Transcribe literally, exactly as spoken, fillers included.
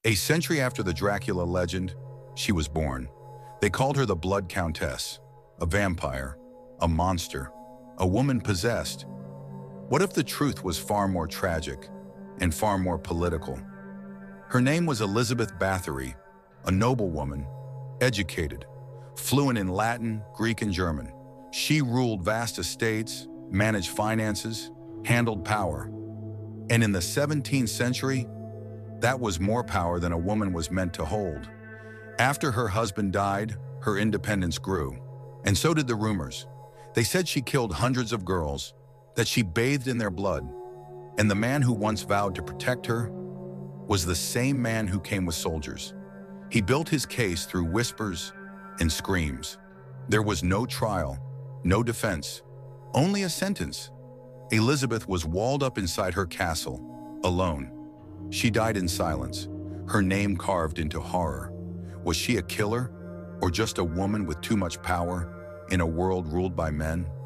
A century after the Dracula legend, she was born. They called her the Blood Countess, a vampire, a monster, a woman possessed. What if the truth was far more tragic and far more political? Her name was Elizabeth Bathory, a noblewoman, educated, fluent in Latin, Greek, and German. She ruled vast estates, managed finances, handled power. And in the seventeenth century, that was more power than a woman was meant to hold. After her husband died, her independence grew. And so did the rumors. They said she killed hundreds of girls, that she bathed in their blood. And the man who once vowed to protect her was the same man who came with soldiers. He built his case through whispers and screams. There was no trial, no defense, only a sentence. Elizabeth was walled up inside her castle, alone. She died in silence, her name carved into horror. Was she a killer, or just a woman with too much power in a world ruled by men?